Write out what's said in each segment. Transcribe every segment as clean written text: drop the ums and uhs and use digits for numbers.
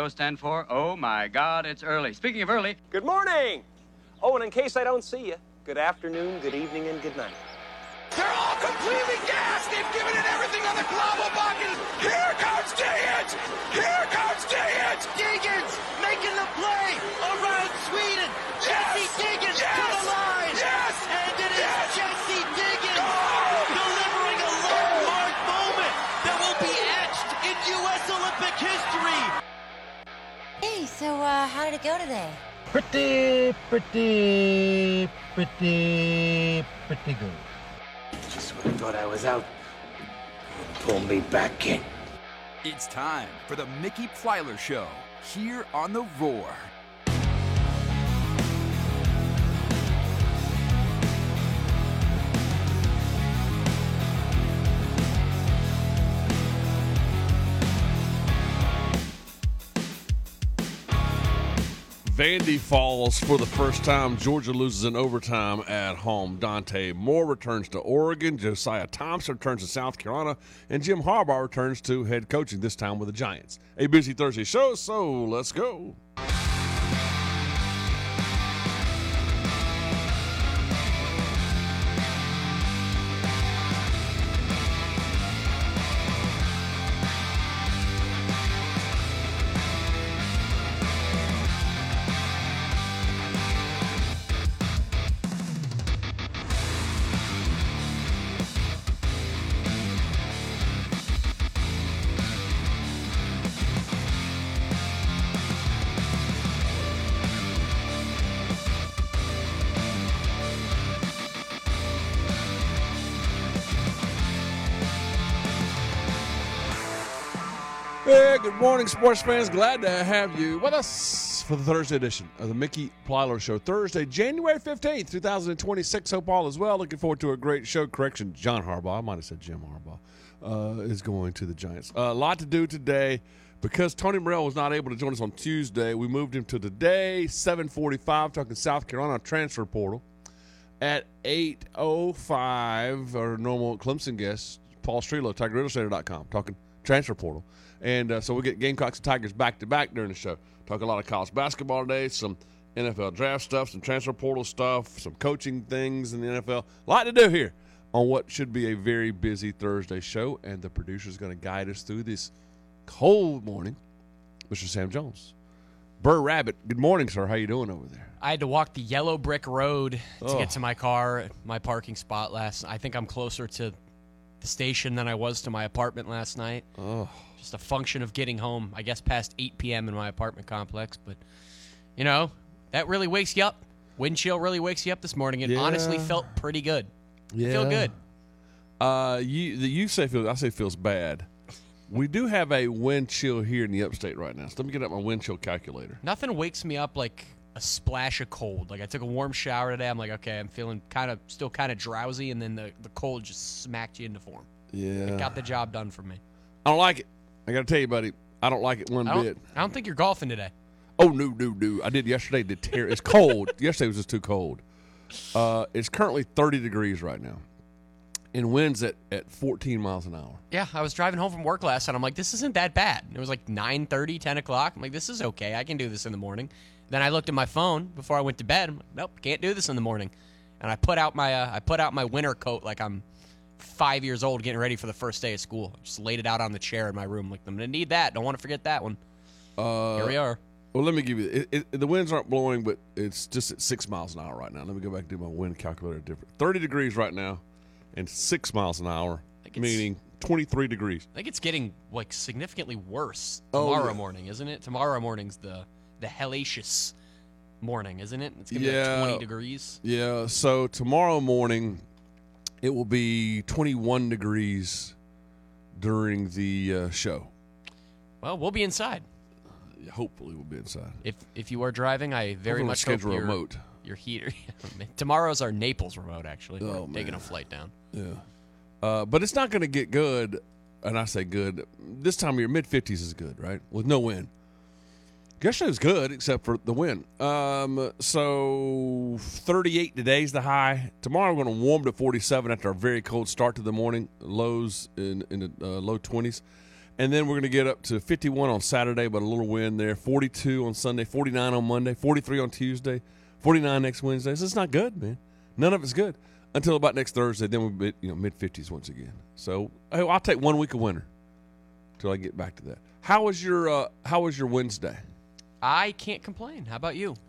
Stand for, oh my God, it's early. Speaking of early. Good morning. Oh, and in case I don't see you, good afternoon, good evening, and good night. They're all completely gassed. They've given it everything on the global bucket. Here comes Diggins. Here comes Diggins. Diggins making the play around Sweden. Jesse Diggins to the line. Yes. And it is Jesse Diggins delivering a landmark moment that will be etched in U.S. Olympic history. Hey, so how did it go today? Pretty good. Just when I thought I was out, pull me back in. It's time for the Mickey Plyler Show, here on The Roar. Vandy falls for the first time. Georgia loses in overtime at home. Dante Moore returns to Oregon. Josiah Thompson returns to South Carolina. And Jim Harbaugh returns to head coaching, this time with the Giants. A busy Thursday show, so let's go. Hey, good morning, sports fans. Glad to have you with us for the Thursday edition of the Mickey Plyler Show. Thursday, January 15th, 2026. Hope all is well. Looking forward to a great show. Correction, John Harbaugh. I might have said Jim Harbaugh is going to the Giants. A lot to do today. Because Tony Morrell was not able to join us on Tuesday, we moved him to today, 7:45, talking South Carolina transfer portal. At 8:05, our normal Clemson guest, Paul Strelow, TigerRadioCenter.com, talking transfer portal. And so we get Gamecocks and Tigers back-to-back during the show. Talk a lot of college basketball today, some NFL draft stuff, some transfer portal stuff, some coaching things in the NFL. A lot to do here on what should be a very busy Thursday show. And the producer is going to guide us through this cold morning, Mr. Sam Jones. Burr Rabbit, good morning, sir. How you doing over there? I had to walk the yellow brick road to get to my car, my parking spot last night. I think I'm closer to the station than I was to my apartment last night. Oh. Just a function of getting home, I guess, past 8 p.m. in my apartment complex. But, you know, that really wakes you up. Wind chill really wakes you up this morning. It honestly felt pretty good. Yeah. Feel good. You say feels, I say feels bad. We do have a wind chill here in the upstate right now. So let me get out my wind chill calculator. Nothing wakes me up like a splash of cold. Like I took a warm shower today. I'm like, okay, I'm feeling still kind of drowsy, and then the cold just smacked you into form. Yeah. It got the job done for me. I don't like it. I got to tell you, buddy, I don't like it one bit. I don't think you're golfing today. Oh, no. I did yesterday. It's cold. Yesterday was just too cold. It's currently 30 degrees right now. And winds at 14 miles an hour. Yeah, I was driving home from work last night. I'm like, this isn't that bad. It was like 9:30, 10 o'clock. I'm like, this is okay. I can do this in the morning. Then I looked at my phone before I went to bed. I'm like, nope, can't do this in the morning. And I put out my winter coat like I'm 5 years old getting ready for the first day of school. Just laid it out on the chair in my room. Like, I'm going to need that. Don't want to forget that one. Here we are. Well, let me give you the winds aren't blowing, but it's just at 6 miles an hour right now. Let me go back and do my wind calculator different. 30 degrees right now and 6 miles an hour, meaning 23 degrees. I think it's getting like significantly worse tomorrow morning, isn't it? Tomorrow morning's the hellacious morning, isn't it? It's going to be like 20 degrees. Yeah, so tomorrow morning it will be 21 degrees during the show. Well, we'll be inside. Hopefully we'll be inside. If you are driving, I very much hope remote. Your heater. Tomorrow's our Naples remote, actually. We're taking a flight down. Yeah. But it's not going to get good, and I say good. This time of year, mid-50s is good, right? With no wind. Yesterday was good, except for the wind. So 38 today's the high. Tomorrow we're going to warm to 47 after a very cold start to the morning. Lows in the low 20s. And then we're going to get up to 51 on Saturday, but a little wind there. 42 on Sunday, 49 on Monday, 43 on Tuesday, 49 next Wednesday. So it's not good, man. None of it's good until about next Thursday. Then we'll be mid-50s once again. So I'll take 1 week of winter until I get back to that. How was your Wednesday? I can't complain. How about you?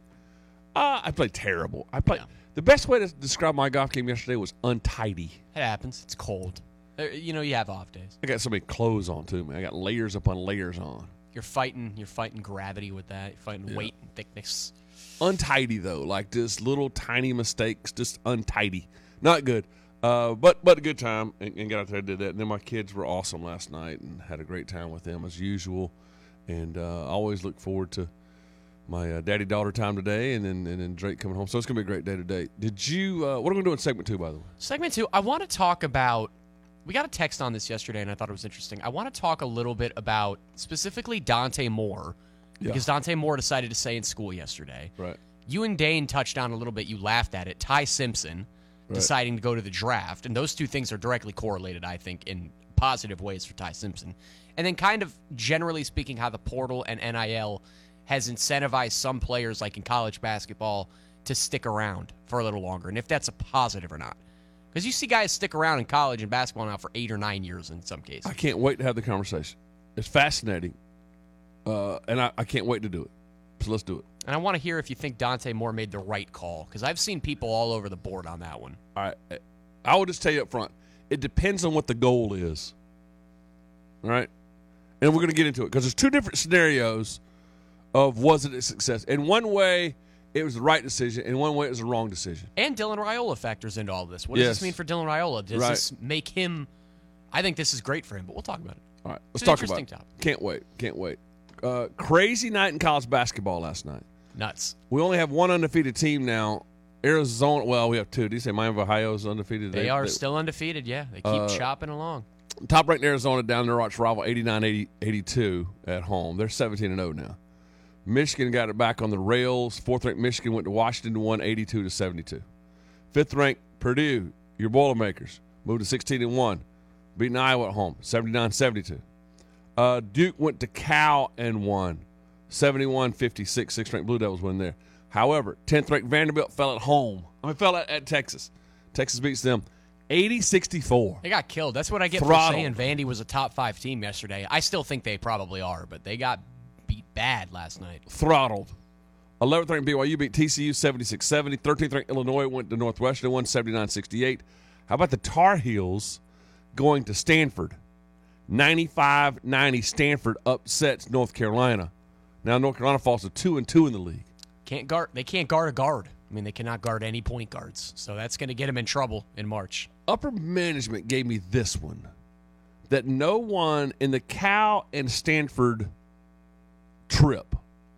I played terrible. The best way to describe my golf game yesterday was untidy. It happens. It's cold. You have off days. I got so many clothes on too, man. I got layers upon layers on. You're fighting gravity with that. You're fighting weight and thickness. Untidy though, like just little tiny mistakes, just untidy. Not good. But a good time and got out there and did that. And then my kids were awesome last night and had a great time with them as usual. And I always look forward to my daddy-daughter time today, and then Drake coming home. So it's going to be a great day today. Did you what are we going to do in segment 2, by the way? Segment 2, I want to talk about – we got a text on this yesterday, and I thought it was interesting. I want to talk a little bit about specifically Dante Moore, because Dante Moore decided to stay in school yesterday. Right. You and Dane touched on a little bit. You laughed at it. Ty Simpson deciding to go to the draft, and those two things are directly correlated, I think, in positive ways for Ty Simpson. And then kind of generally speaking how the portal and NIL has incentivized some players, like in college basketball, to stick around for a little longer, and if that's a positive or not. Because you see guys stick around in college and basketball now for 8 or 9 years in some cases. I can't wait to have the conversation. It's fascinating, and I can't wait to do it. So let's do it. And I want to hear if you think Dante Moore made the right call, because I've seen people all over the board on that one. All right. I will just tell you up front, it depends on what the goal is. All right? And we're going to get into it, because there's two different scenarios of was it a success. In one way, it was the right decision. In one way, it was the wrong decision. And Dylan Raiola factors into all this. What does this mean for Dylan Raiola? Does this make him – I think this is great for him, but we'll talk about it. All right, let's talk about it. Topic. Can't wait. Crazy night in college basketball last night. Nuts. We only have one undefeated team now. Arizona – well, we have two. Did you say Miami of Ohio is undefeated? They are still undefeated, yeah. They keep chopping along. Top-ranked Arizona down their arch rival 89-82 at home. They're 17-0 now. Michigan got it back on the rails. Fourth-ranked Michigan went to Washington and won 82-72. Fifth-ranked Purdue, your Boilermakers, moved to 16-1, beating Iowa at home, 79-72. Duke went to Cal and won, 71-56. Sixth-ranked Blue Devils win there. However, 10th-ranked Vanderbilt fell at home. Fell at Texas. Texas beats them 80-64. They got killed. That's what I get for saying Vandy was a top 5 team yesterday. I still think they probably are, but they got beat bad last night. Throttled. 11th ranked BYU beat TCU 76-70. 13th ranked Illinois went to Northwestern and won 79-68. How about the Tar Heels going to Stanford? 95-90. Stanford upsets North Carolina. Now North Carolina falls to 2-2 in the league. They can't guard a guard. I mean, they cannot guard any point guards. So that's going to get them in trouble in March. Upper management gave me this one, that no one in the Cal and Stanford trip.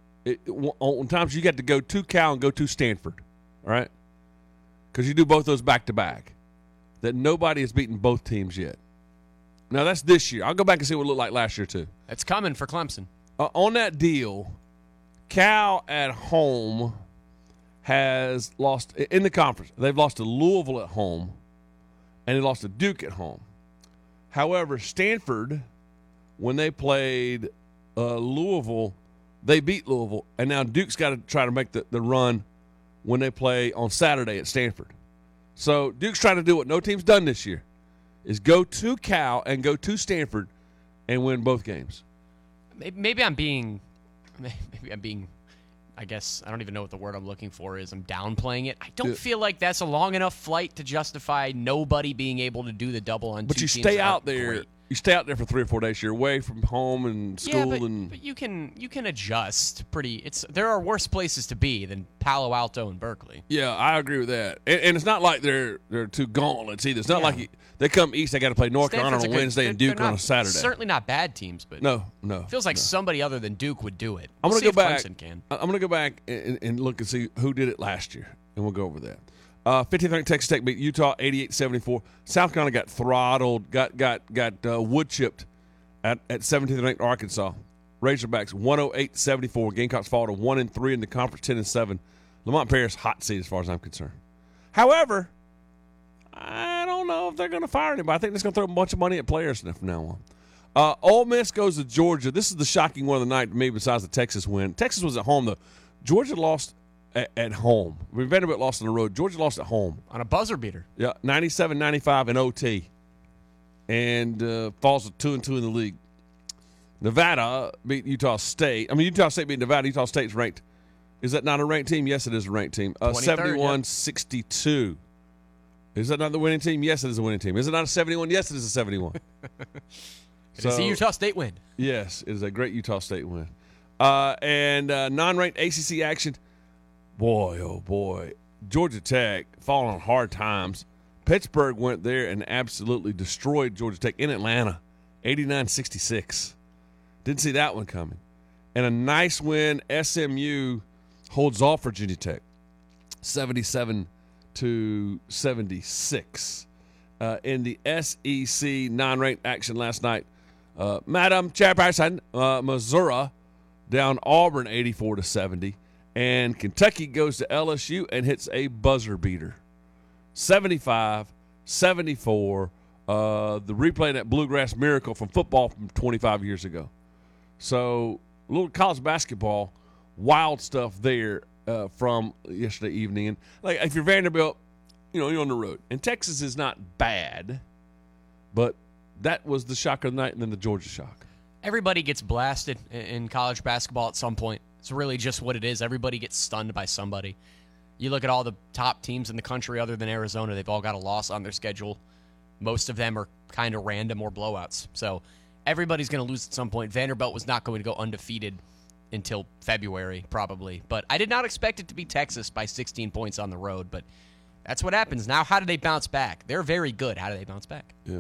On times you got to go to Cal and go to Stanford, all right? Because you do both those back-to-back. That nobody has beaten both teams yet. Now, that's this year. I'll go back and see what it looked like last year, too. It's coming for Clemson. On that deal, Cal at home has lost in the conference. They've lost to Louisville at home, and they lost to Duke at home. However, Stanford, when they played Louisville, they beat Louisville, and now Duke's got to try to make the run when they play on Saturday at Stanford. So Duke's trying to do what no team's done this year, is go to Cal and go to Stanford and win both games. Maybe I'm being, I guess, I don't even know what the word I'm looking for is. I'm downplaying it. I don't feel like that's a long enough flight to justify nobody being able to do the double on but two you teams. Stay out there. Great. You stay out there for 3 or 4 days. You're away from home and school, but you can adjust pretty. There are worse places to be than Palo Alto and Berkeley. Yeah, I agree with that. And it's not like they're two gauntlets either. It's not like they come east. They got to play North Carolina on Wednesday and Duke on a Saturday. Certainly not bad teams, but no. It feels like somebody other than Duke would do it. I'm going to go back. Clemson can. I'm going to go back and look and see who did it last year, and we'll go over that. 15th ranked Texas Tech beat Utah 88-74. South Carolina got throttled, got wood chipped at 17th ranked Arkansas. Razorbacks 108-74. Gamecocks fall to 1-3 in the conference, 10-7. Lamont Paris hot seat as far as I'm concerned. However, I don't know if they're going to fire anybody. I think they're going to throw a bunch of money at players from now Ole Miss goes to Georgia. This is the shocking one of the night to me besides the Texas win. Texas was at home, though. Georgia lost at home. Vanderbilt lost on the road. Georgia lost at home. On a buzzer beater. Yeah, 97-95 in OT. And falls to 2-2 in the league. Nevada beat Utah State. I mean, Utah State beat Nevada. Utah State's ranked. Is that not a ranked team? Yes, it is a ranked team. 71-62. Is that not the winning team? Yes, it is a winning team. Is it not a 71? Yes, it is a 71. It's a Utah State win. Yes, it is a great Utah State win. And non-ranked ACC action. Boy, oh boy. Georgia Tech falling on hard times. Pittsburgh went there and absolutely destroyed Georgia Tech in Atlanta, 89-66. Didn't see that one coming. And a nice win. SMU holds off Virginia Tech, 77-76. In the SEC non-ranked action last night, Madam Chairperson, Missouri down Auburn 84-70, and Kentucky goes to LSU and hits a buzzer beater, 75-74. The replay of that Bluegrass Miracle from football from 25 years ago. So a little college basketball, wild stuff there from yesterday evening. And like if you're Vanderbilt, you're on the road. And Texas is not bad, but that was the shock of the night and then the Georgia shock. Everybody gets blasted in college basketball at some point. It's really just what it is. Everybody gets stunned by somebody. You look at all the top teams in the country other than Arizona, they've all got a loss on their schedule. Most of them are kind of random or blowouts. So everybody's going to lose at some point. Vanderbilt was not going to go undefeated until February, probably. But I did not expect it to be Texas by 16 points on the road. But that's what happens. Now, how do they bounce back? They're very good. How do they bounce back? Yeah.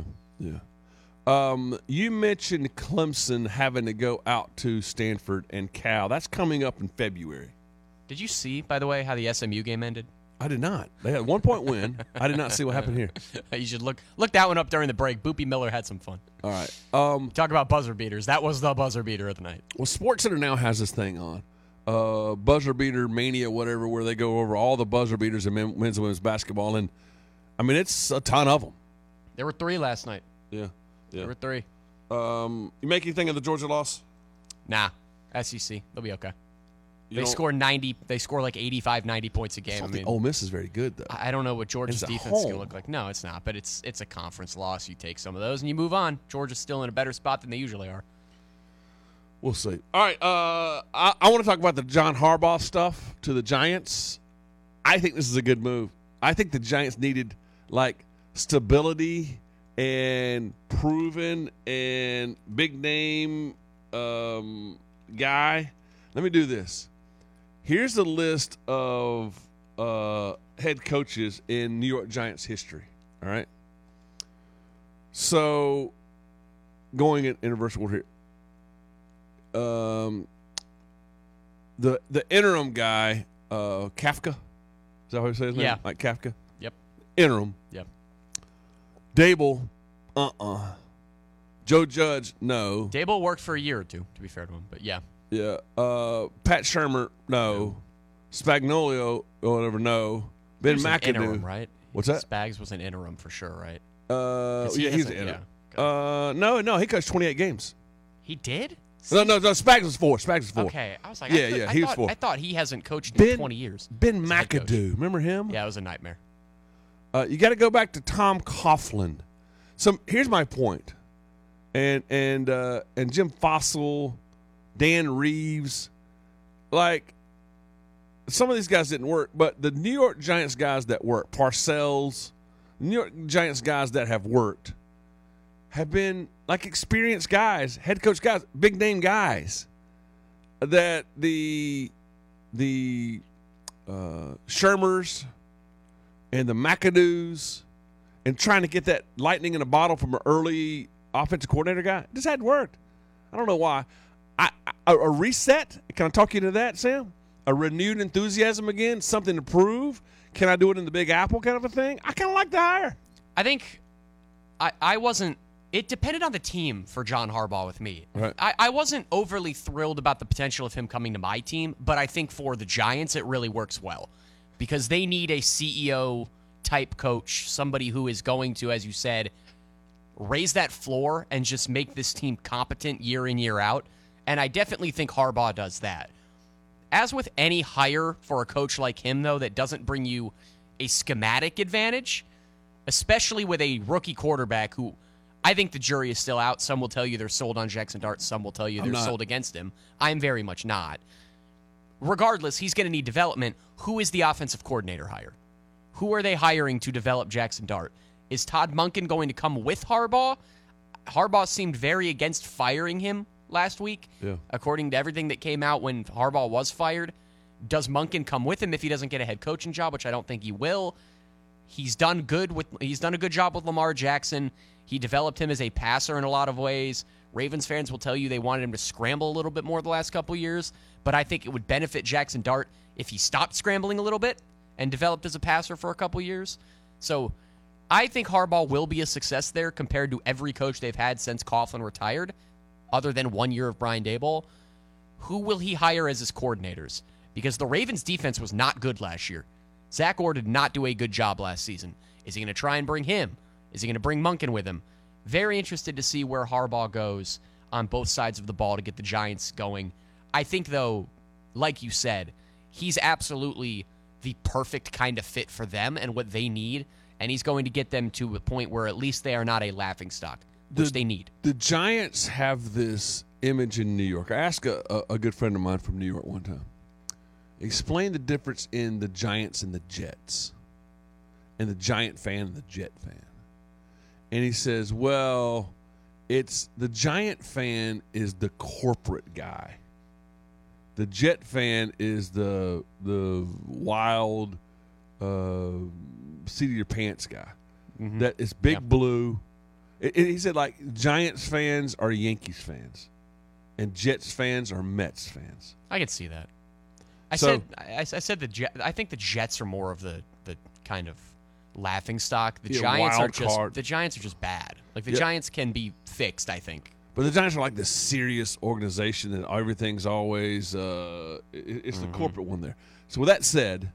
You mentioned Clemson having to go out to Stanford and Cal. That's coming up in February. Did you see, by the way, how the SMU game ended? I did not. They had a 1-point win. I did not see what happened here. You should look that one up during the break. Boopy Miller had some fun. All right. Talk about buzzer beaters. That was the buzzer beater of the night. Well, SportsCenter now has this thing on. Buzzer beater mania, whatever, where they go over all the buzzer beaters in men's and women's basketball. And, I mean, it's a ton of them. There were 3 last night. Yeah. There were 3. You make anything of the Georgia loss? Nah. SEC. They'll be okay. They score 90. They score like 85, 90 points a game. I mean, Ole Miss is very good, though. I don't know what Georgia's defense is going to look like. No, it's not. But it's a conference loss. You take some of those and you move on. Georgia's still in a better spot than they usually are. We'll see. All right. I want to talk about the John Harbaugh stuff to the Giants. I think this is a good move. I think the Giants needed stability and proven and big name guy. Let me do this. Here's the list of head coaches in New York Giants history. All right. So going in reverse order here. The interim guy, Kafka. Is that how you say his name? Yeah. Like Kafka? Yep. Interim. Yep. Dable, Joe Judge, no. Dable worked for a year or 2, to be fair to him, but yeah. Yeah. Pat Shurmur, no. Spagnolo, or whatever, no. Ben McAdoo. Interim, right? What's that? Spags was an interim for sure, right? He's an interim. Yeah. No, he coached 28 games. He did? No, Spags was 4. Okay, I was like, yeah, he was 4. I thought he hasn't coached in 20 years. Ben McAdoo, remember him? Yeah, it was a nightmare. You got to go back to Tom Coughlin. So here's my point, and Jim Fossil, Dan Reeves, some of these guys didn't work, but the New York Giants guys that work, Parcells, New York Giants guys that have worked, have been experienced guys, head coach guys, big name guys. That the Shurmurs and the McAdoos and trying to get that lightning in a bottle from an early offensive coordinator guy just hadn't worked. I don't know why. A reset? Can I talk you into that, Sam? A renewed enthusiasm again? Something to prove? Can I do it in the Big Apple kind of a thing? I kind of like the hire. I think I wasn't. It depended on the team for John Harbaugh with me. Right. I wasn't overly thrilled about the potential of him coming to my team, but I think for the Giants it really works well because they need a CEO type coach, somebody who is going to, as you said, raise that floor and just make this team competent year in, year out. And I definitely think Harbaugh does that. As with any hire for a coach like him, though, that doesn't bring you a schematic advantage, especially with a rookie quarterback who I think the jury is still out. Some will tell you they're sold on Jackson Dart. Some will tell you they're sold against him. I'm very much not. Regardless, he's going to need development. Who is the offensive coordinator hire? Who are they hiring to develop Jackson Dart? Is Todd Monken going to come with Harbaugh? Harbaugh seemed very against firing him last week, according to everything that came out when Harbaugh was fired. Does Monken come with him if he doesn't get a head coaching job, which I don't think he will? He's done a good job with Lamar Jackson. He developed him as a passer in a lot of ways. Ravens fans will tell you they wanted him to scramble a little bit more the last couple years, but I think it would benefit Jackson Dart if he stopped scrambling a little bit and developed as a passer for a couple years. So I think Harbaugh will be a success there compared to every coach they've had since Coughlin retired, other than 1 year of Brian Daboll. Who will he hire as his coordinators? Because the Ravens' defense was not good last year. Zach Orr did not do a good job last season. Is he going to try and bring him? Is he going to bring Monken with him? Very interested to see where Harbaugh goes on both sides of the ball to get the Giants going. I think, though, like you said, he's absolutely the perfect kind of fit for them and what they need, and he's going to get them to a point where at least they are not a laughingstock, which they need. The Giants have this image in New York. I asked a good friend of mine from New York one time, explain the difference in the Giants and the Jets, and the Giant fan and the Jet fan. And he says, well, it's the Giant fan is the corporate guy. The Jet fan is the wild, seat of your pants guy. Mm-hmm. That is big blue. He said, like, Giants fans are Yankees fans, and Jets fans are Mets fans. I can see that. I said I think the Jets are more of the kind of laughing stock. The Giants are just bad. Like the Giants can be fixed, I think. But the Giants are like this serious organization, and everything's always it's the corporate one there. So with that said,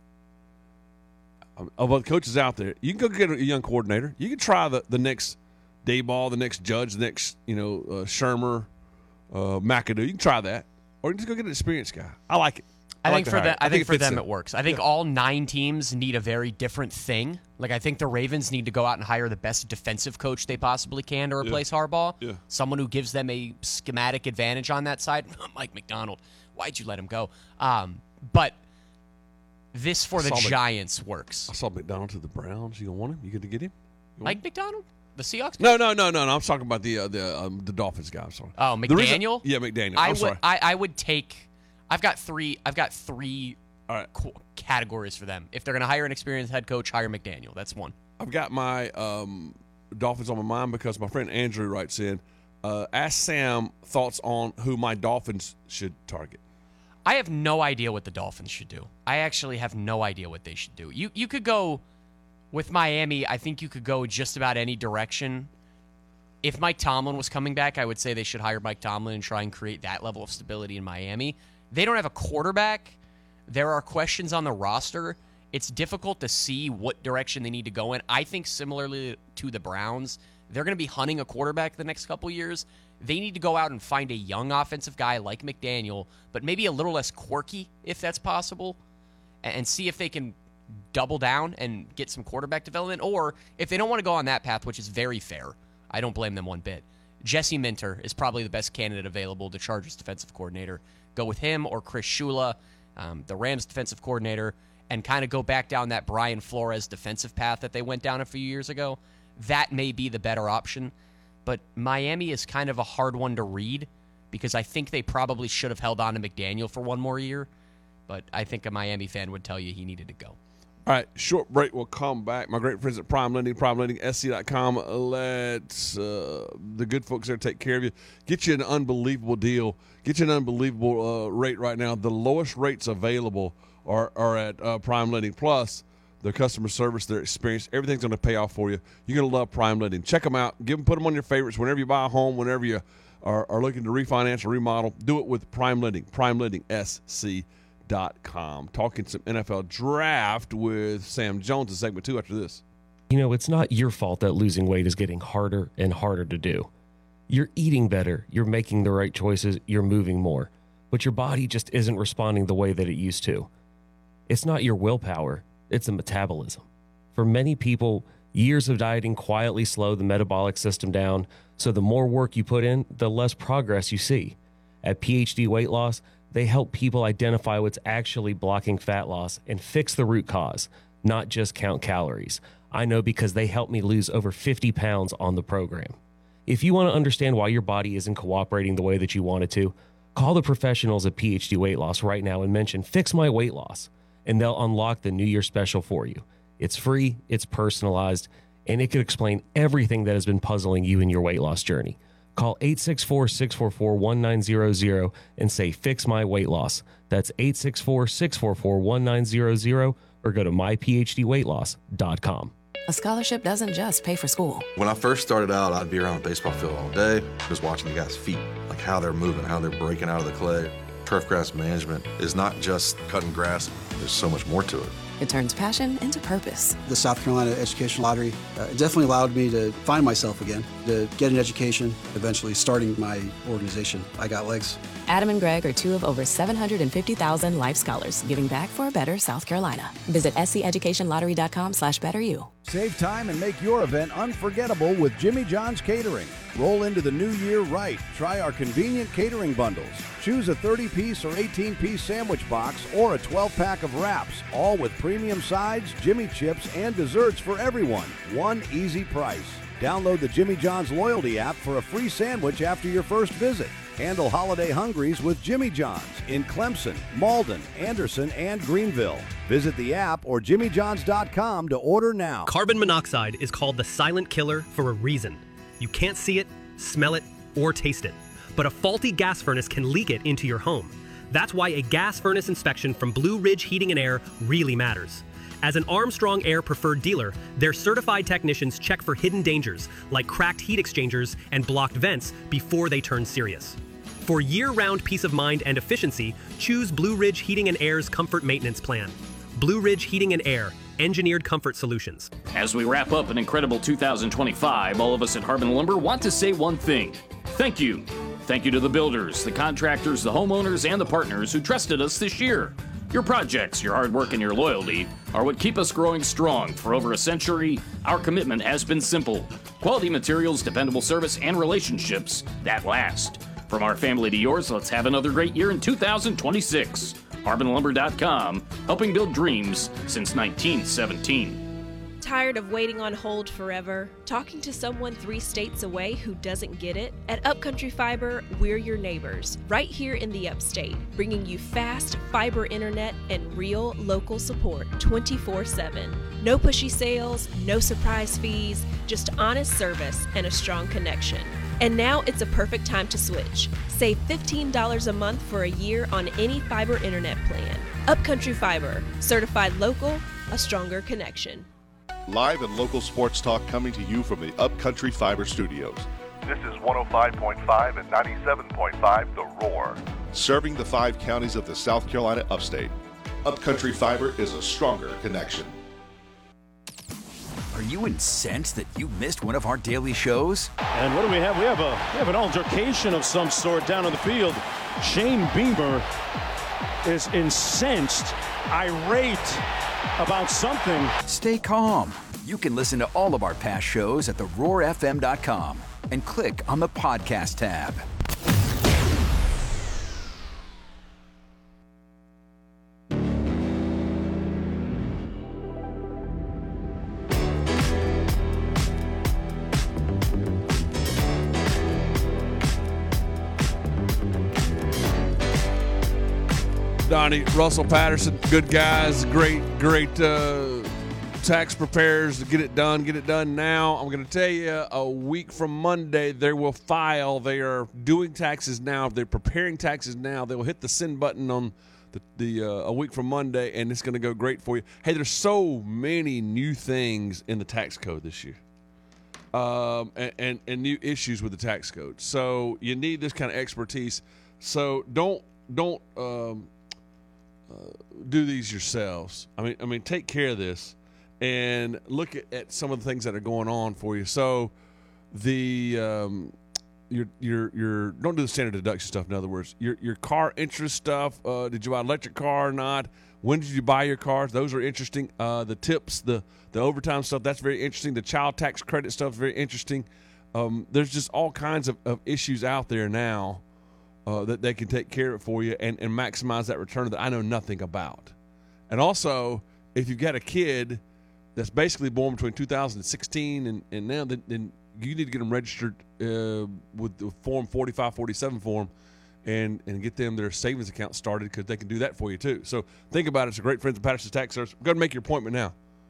of the coaches out there, you can go get a young coordinator. You can try the next Dayball, the next Judge, the next Shermer, McAdoo. You can try that, or you can just go get an experienced guy. I like it. I think for them it works. I think all 9 teams need a very different thing. Like, I think the Ravens need to go out and hire the best defensive coach they possibly can to replace Harbaugh. Yeah. Someone who gives them a schematic advantage on that side. Mike McDonald. Why'd you let him go? But this for the Giants works. I saw McDonald to the Browns. You don't want him? You get to get him? Mike McDonald? The Seahawks? No. I'm talking about the Dolphins guy. I'm sorry. Oh, McDaniel? McDaniel. I would take. I've got three categories for them. If they're going to hire an experienced head coach, hire McDaniel. That's one. I've got my Dolphins on my mind because my friend Andrew writes in, ask Sam thoughts on who my Dolphins should target. I have no idea what the Dolphins should do. I actually have no idea what they should do. You could go with Miami. I think you could go just about any direction. If Mike Tomlin was coming back, I would say they should hire Mike Tomlin and try and create that level of stability in Miami. They don't have a quarterback. There are questions on the roster. It's difficult to see what direction they need to go in. I think similarly to the Browns, they're going to be hunting a quarterback the next couple years. They need to go out and find a young offensive guy like McDaniel, but maybe a little less quirky if that's possible, and see if they can double down and get some quarterback development. Or if they don't want to go on that path, which is very fair, I don't blame them one bit. Jesse Minter is probably the best candidate available to Chargers defensive coordinator. Go with him or Chris Shula, the Rams defensive coordinator, and kind of go back down that Brian Flores defensive path that they went down a few years ago. That may be the better option. But Miami is kind of a hard one to read because I think they probably should have held on to McDaniel for one more year. But I think a Miami fan would tell you he needed to go. All right, short break. We'll come back. My great friends at Prime Lending, PrimeLendingSC.com. Let the good folks there take care of you. Get you an unbelievable deal. Get you an unbelievable rate right now. The lowest rates available are at Prime Lending. Plus, their customer service, their experience, everything's going to pay off for you. You're going to love Prime Lending. Check them out. Put them on your favorites whenever you buy a home, whenever you are looking to refinance or remodel. Do it with Prime Lending, PrimeLendingSC.com. Talking some NFL draft with Sam Jones in segment 2 after this. You know, it's not your fault that losing weight is getting harder and harder to do. You're eating better, you're making the right choices, you're moving more, but your body just isn't responding the way that it used to. It's not your willpower, it's a metabolism. For many people, years of dieting quietly slow the metabolic system down, so the more work you put in, the less progress you see. At PhD Weight Loss, they help people identify what's actually blocking fat loss and fix the root cause, not just count calories. I know because they helped me lose over 50 pounds on the program. If you want to understand why your body isn't cooperating the way that you want it to, call the professionals at PhD Weight Loss right now and mention Fix My Weight Loss, and they'll unlock the New Year special for you. It's free, it's personalized, and it could explain everything that has been puzzling you in your weight loss journey. Call 864-644-1900 and say, Fix My Weight Loss. That's 864-644-1900, or go to myphdweightloss.com. A scholarship doesn't just pay for school. When I first started out, I'd be around a baseball field all day, just watching the guys' feet, like how they're moving, how they're breaking out of the clay. Turf grass management is not just cutting grass. There's so much more to it. It turns passion into purpose. The South Carolina Education Lottery definitely allowed me to find myself again, to get an education, eventually starting my organization, I Got Legs. Adam and Greg are two of over 750,000 life scholars giving back for a better South Carolina. Visit SCEducationLottery.com/betteryou. Save time and make your event unforgettable with Jimmy John's Catering. Roll into the new year right. Try our convenient catering bundles. Choose a 30-piece or 18-piece sandwich box or a 12-pack of wraps, all with premium sides, Jimmy chips, and desserts for everyone. One easy price. Download the Jimmy John's loyalty app for a free sandwich after your first visit. Handle holiday hungries with Jimmy John's in Clemson, Malden, Anderson, and Greenville. Visit the app or jimmyjohns.com to order now. Carbon monoxide is called the silent killer for a reason. You can't see it, smell it, or taste it. But a faulty gas furnace can leak it into your home. That's why a gas furnace inspection from Blue Ridge Heating and Air really matters. As an Armstrong Air preferred dealer, their certified technicians check for hidden dangers like cracked heat exchangers and blocked vents before they turn serious. For year-round peace of mind and efficiency, choose Blue Ridge Heating and Air's Comfort Maintenance Plan. Blue Ridge Heating and Air, engineered comfort solutions. As we wrap up an incredible 2025, all of us at Harbin Lumber want to say one thing. Thank you. Thank you to the builders, the contractors, the homeowners, and the partners who trusted us this year. Your projects, your hard work, and your loyalty are what keep us growing strong. For over a century, our commitment has been simple. Quality materials, dependable service, and relationships that last. From our family to yours, let's have another great year in 2026. HarbinLumber.com, helping build dreams since 1917. Tired of waiting on hold forever? Talking to someone 3 states away who doesn't get it? At Upcountry Fiber, we're your neighbors, right here in the upstate, bringing you fast fiber internet and real local support 24/7. No pushy sales, no surprise fees, just honest service and a strong connection. And now it's a perfect time to switch. Save $15 a month for a year on any fiber internet plan. Upcountry Fiber, certified local, a stronger connection. Live and local sports talk coming to you from the Upcountry Fiber Studios. This is 105.5 and 97.5 The Roar. Serving the 5 counties of the South Carolina upstate. Upcountry Fiber is a stronger connection. Are you incensed that you missed one of our daily shows? And what do we have? We have an altercation of some sort down on the field. Shane Beamer is incensed, irate about something. Stay calm. You can listen to all of our past shows at theroarfm.com and click on the podcast tab. Donnie, Russell Patterson, good guys, great tax preparers to get it done now. I'm going to tell you, a week from Monday, they will file. They are doing taxes now. They're preparing taxes now. They will hit the send button on a week from Monday, and it's going to go great for you. Hey, there's so many new things in the tax code this year, and new issues with the tax code. So you need this kind of expertise. So don't do these yourselves. I mean, take care of this. and look at some of the things that are going on for you. So the your don't do the standard deduction stuff. In other words, your car interest stuff. Did you buy an electric car or not? When did you buy your cars? Those are interesting. The tips, the overtime stuff, that's very interesting. The child tax credit stuff is very interesting. There's just all kinds of issues out there now that they can take care of for you and maximize that return that I know nothing about. And also, if you've got a kid that's basically born between 2016 and now, then you need to get them registered with the Form 4547 form and get them their savings account started, because they can do that for you too. So think about it. It's a great friends of Patterson's Tax Service. Go ahead and make your appointment now.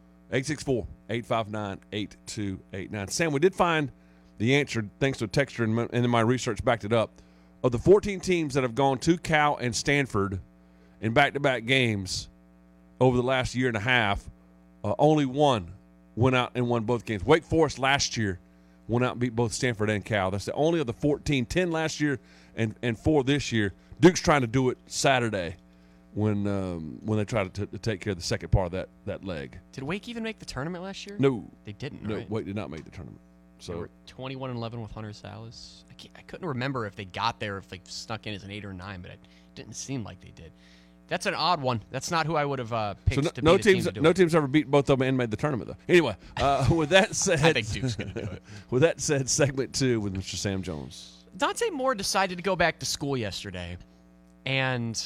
864-859-8289. Sam, we did find the answer thanks to a texter, and then my research backed it up. Of the 14 teams that have gone to Cal and Stanford in back-to-back games over the last year and a half, only one went out and won both games. Wake Forest last year went out and beat both Stanford and Cal. That's the only of the 14, 10 last year and 4 this year. Duke's trying to do it Saturday when they try to take care of the second part of that leg. Did Wake even make the tournament last year? No. They didn't, No, right? Wake did not make the tournament. So they were 21-11 with Hunter Salas. I couldn't remember if they got there, if they snuck in as an 8 or 9, but it didn't seem like they did. That's an odd one. That's not who I would have picked to be the team to do no it. teams ever beat both of them and made the tournament, though. Anyway, with that said, I think Duke's going to do it. With that said, segment 2 with Mr. Sam Jones. Dante Moore decided to go back to school yesterday, and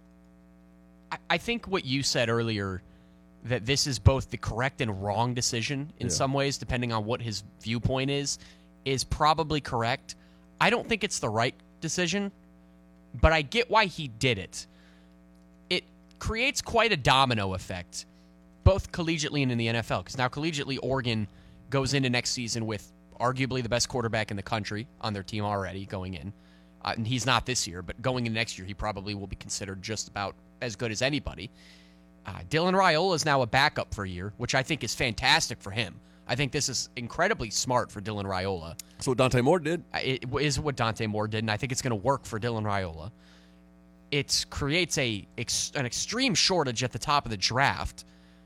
I think what you said earlier, that this is both the correct and wrong decision in some ways, depending on what his viewpoint is probably correct. I don't think it's the right decision, but I get why he did it. It creates quite a domino effect, both collegiately and in the NFL, because now collegiately Oregon goes into next season with arguably the best quarterback in the country on their team already going in. And he's not this year, but going into next year, he probably will be considered just about as good as anybody. Dylan Raiola is now a backup for a year, which I think is fantastic for him. I think this is incredibly smart for Dylan Raiola. That's what Dante Moore did. It is what Dante Moore did, and I think it's going to work for Dylan Raiola. It creates an extreme shortage at the top of the draft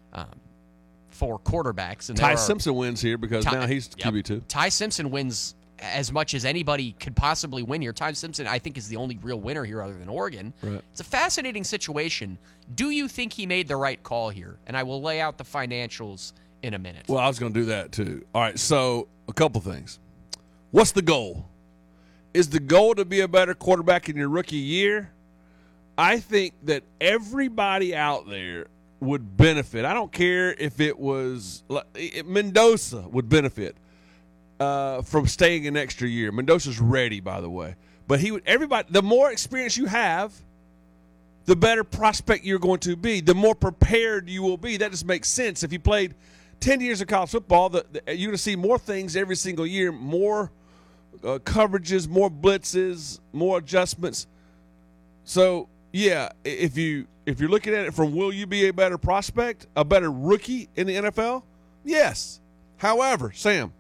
for quarterbacks. And Ty Simpson wins here because now he's QB2. Ty Simpson wins as much as anybody could possibly win here. Ty Simpson, I think, is the only real winner here other than Oregon. Right. It's a fascinating situation. Do you think he made the right call here? And I will lay out the financials in a minute. Well, I was going to do that too. All right, so a couple things. What's the goal? Is the goal to be a better quarterback in your rookie year? I think that everybody out there would benefit. I don't care if it was Mendoza would benefit from staying an extra year. Mendoza's ready, by the way. But the more experience you have, the better prospect you're going to be, the more prepared you will be. That just makes sense. If you played 10 years of college football, you're going to see more things every single year, more coverages, more blitzes, more adjustments. So, yeah, if you're looking at it from will you be a better prospect, a better rookie in the NFL? Yes. However, Sam,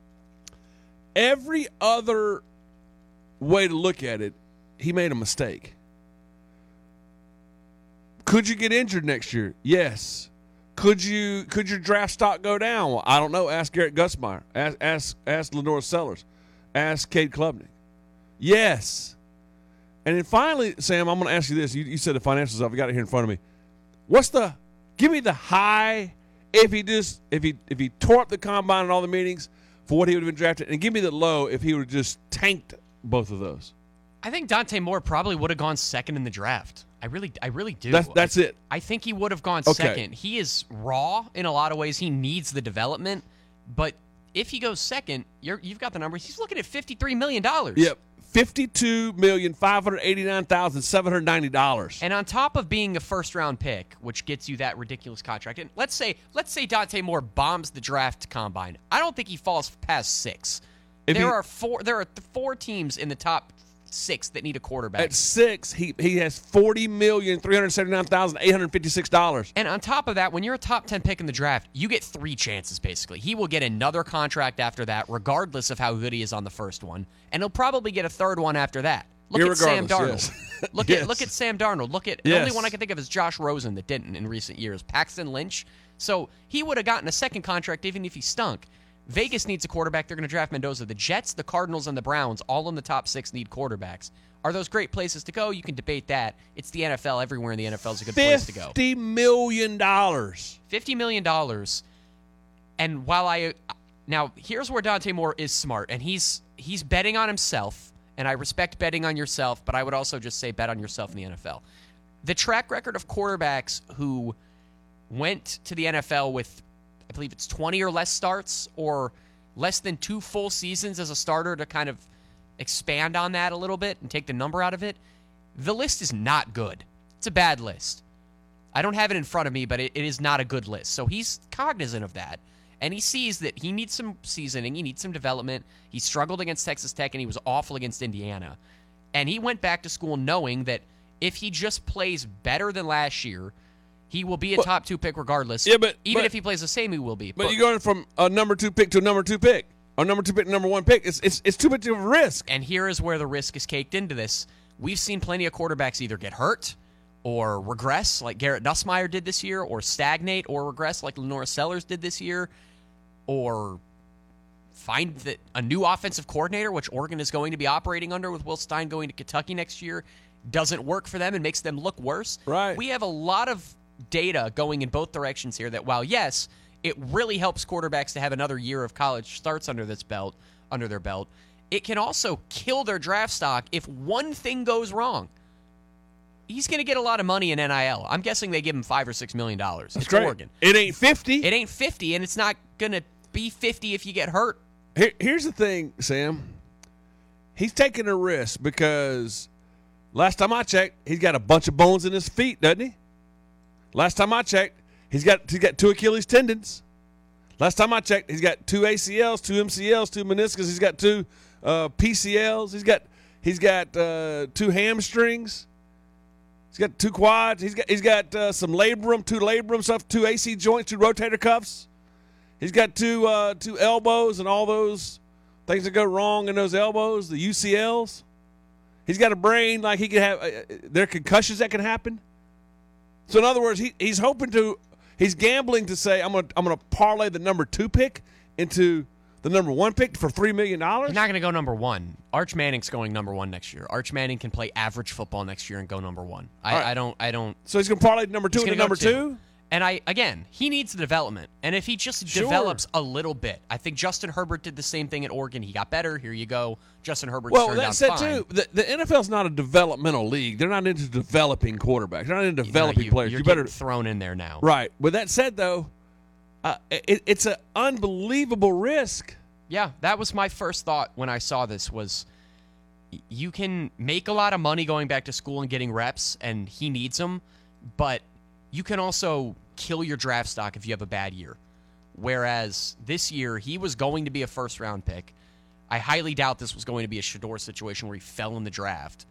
every other way to look at it, he made a mistake. Could you get injured next year? Yes. Could your draft stock go down? Well, I don't know. Ask Garrett Gussmeyer. Ask Lenore Sellers. Ask Cade Klubnik. Yes. And then finally, Sam, I'm going to ask you this. You said the financials. I've got it here in front of me. Give me the high if he tore up the combine and all the meetings for what he would have been drafted, and give me the low if he would have just tanked both of those. I think Dante Moore probably would have gone second in the draft. I really do. That's it. I think he would have gone second. He is raw in a lot of ways. He needs the development, but if he goes second, you've got the numbers. He's looking at $53 million. Yep, $52,589,790. And on top of being a first-round pick, which gets you that ridiculous contract, and let's say Dante Moore bombs the draft combine. I don't think he falls past 6. There are 4 teams in the top 6 that need a quarterback. At 6, he has $40,379,856. And on top of that, when you're a top 10 pick in the draft, you get 3 chances, basically. He will get another contract after that, regardless of how good he is on the first one, and he'll probably get a third one after that. Look at Sam Irregardless, Darnold. yes. Look at Sam Darnold. The only one I can think of is Josh Rosen that didn't in recent years. Paxton Lynch. So he would have gotten a second contract even if he stunk. Vegas needs a quarterback. They're going to draft Mendoza. The Jets, the Cardinals, and the Browns, all in the top 6, need quarterbacks. Are those great places to go? You can debate that. It's the NFL. Everywhere in the NFL is a good place to go. $50 million. $50 million. And while now here's where Dante Moore is smart, and he's betting on himself, and I respect betting on yourself, but I would also just say bet on yourself in the NFL. The track record of quarterbacks who went to the NFL with, I believe it's 20 or less starts or less than 2 full seasons as a starter to kind of expand on that a little bit and take the number out of it, the list is not good. It's a bad list. I don't have it in front of me, but it is not a good list. So he's cognizant of that, and he sees that he needs some seasoning, he needs some development. He struggled against Texas Tech, and he was awful against Indiana. And he went back to school knowing that if he just plays better than last year, he will be a top 2 pick regardless. Yeah, but even if he plays the same, he will be. But you're going from a number 2 pick to a number 2 pick. Or number 2 pick to number 1 pick. It's too much of a risk. And here is where the risk is caked into this. We've seen plenty of quarterbacks either get hurt or regress like Garrett Nussmeier did this year, or stagnate or regress like Lenora Sellers did this year, or find that a new offensive coordinator, which Oregon is going to be operating under with Will Stein going to Kentucky next year, doesn't work for them and makes them look worse. Right. We have a lot of data going in both directions here that while, yes, it really helps quarterbacks to have another year of college starts under their belt, it can also kill their draft stock if one thing goes wrong. He's going to get a lot of money in NIL. I'm guessing they give him $5 or $6 million. It's great. Oregon. It ain't 50. It ain't 50, and it's not going to be 50 if you get hurt. Here's the thing, Sam. He's taking a risk because last time I checked, he's got a bunch of bones in his feet, doesn't he? Last time I checked, he's got 2 Achilles tendons. Last time I checked, he's got 2 ACLs, 2 MCLs, 2 meniscus. He's got 2 PCLs. He's got 2 hamstrings. He's got 2 quads. He's got some labrum, 2 labrum stuff, 2 AC joints, 2 rotator cuffs. He's got 2 elbows and all those things that go wrong in those elbows, the UCLs. He's got a brain like he can have. There are concussions that can happen. So in other words, he's gambling to say I'm gonna parlay the number 2 pick into the number 1 pick for $3 million. He's not going to go number 1. Arch Manning's going number 1 next year. Arch Manning can play average football next year and go number 1. I don't. So he's gonna parlay number 2 into number 2. And he needs the development. And if he just develops a little bit, I think Justin Herbert did the same thing at Oregon. He got better. Here you go. Justin Herbert's turned out fine. Too. The NFL's not a developmental league. They're not into developing quarterbacks. They're not into developing players. You're better thrown in there now. Right. With that said, though, it's an unbelievable risk. Yeah, that was my first thought when I saw this was you can make a lot of money going back to school and getting reps, and he needs them, but you can also kill your draft stock if you have a bad year. Whereas this year, he was going to be a first-round pick. I highly doubt this was going to be a Shedeur situation where he fell in the draft,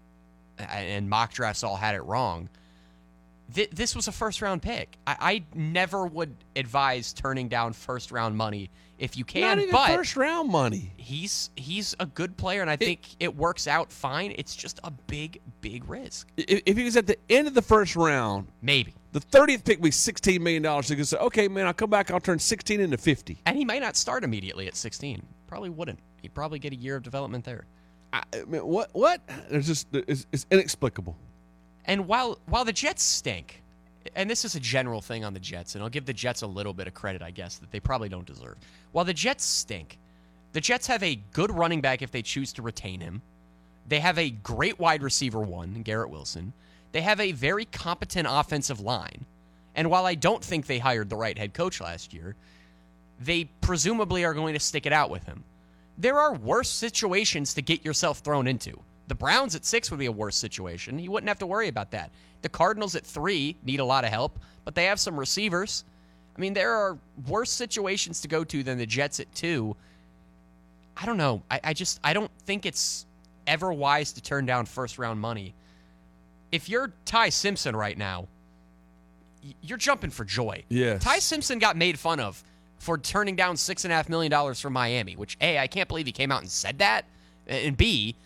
and mock drafts all had it wrong. This was a first-round pick. I never would advise turning down first-round money if you can. Not even but first-round money. He's a good player, and I think it works out fine. It's just a big, big risk. If he was at the end of the first round, maybe the 30th pick would be $16 million. So you can say, okay, man, I'll come back. I'll turn 16 into 50. And he might not start immediately at 16. Probably wouldn't. He'd probably get a year of development there. I mean, what? It's inexplicable. And while the Jets stink, and this is a general thing on the Jets, and I'll give the Jets a little bit of credit, I guess, that they probably don't deserve. While the Jets stink, the Jets have a good running back if they choose to retain him. They have a great wide receiver one, Garrett Wilson. They have a very competent offensive line. And while I don't think they hired the right head coach last year, they presumably are going to stick it out with him. There are worse situations to get yourself thrown into. The Browns at 6 would be a worse situation. You wouldn't have to worry about that. The Cardinals at 3 need a lot of help, but they have some receivers. I mean, there are worse situations to go to than the Jets at 2. I don't know. I don't think it's ever wise to turn down first-round money. If you're Ty Simpson right now, you're jumping for joy. Yes. Ty Simpson got made fun of for turning down $6.5 million from Miami, which, A, I can't believe he came out and said that, and B,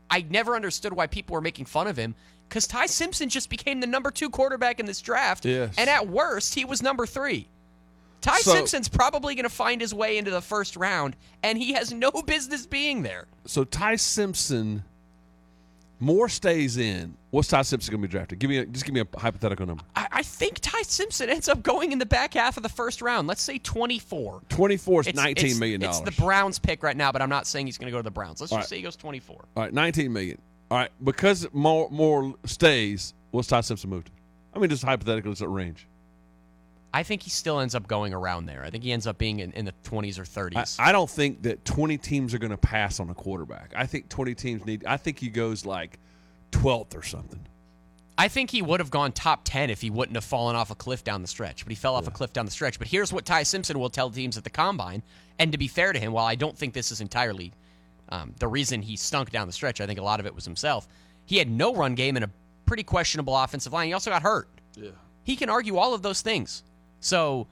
I never understood why people were making fun of him, because Ty Simpson just became the number 2 quarterback in this draft, yes. And at worst, he was number 3. Ty Simpson's probably going to find his way into the first round, and he has no business being there. So Ty Simpson, Moore stays in. What's Ty Simpson going to be drafted? Give me a hypothetical number. I think Ty Simpson ends up going in the back half of the first round. Let's say 24. 24 is $19 million. It's the Browns pick right now, but I'm not saying he's going to go to the Browns. Let's just say he goes 24. All right, $19 million. All right, because Moore stays, what's Ty Simpson move to? I mean, just hypothetically, it's at range. I think he still ends up going around there. I think he ends up being in the 20s or 30s. I don't think that 20 teams are going to pass on a quarterback. I think 20 teams I think he goes like 12th or something. I think he would have gone top 10 if he wouldn't have fallen off a cliff down the stretch, but he fell off a cliff down the stretch. But here's what Ty Simpson will tell teams at the Combine, and to be fair to him, while I don't think this is entirely the reason he stunk down the stretch, I think a lot of it was himself. He had no run game and a pretty questionable offensive line. He also got hurt. Yeah. He can argue all of those things. So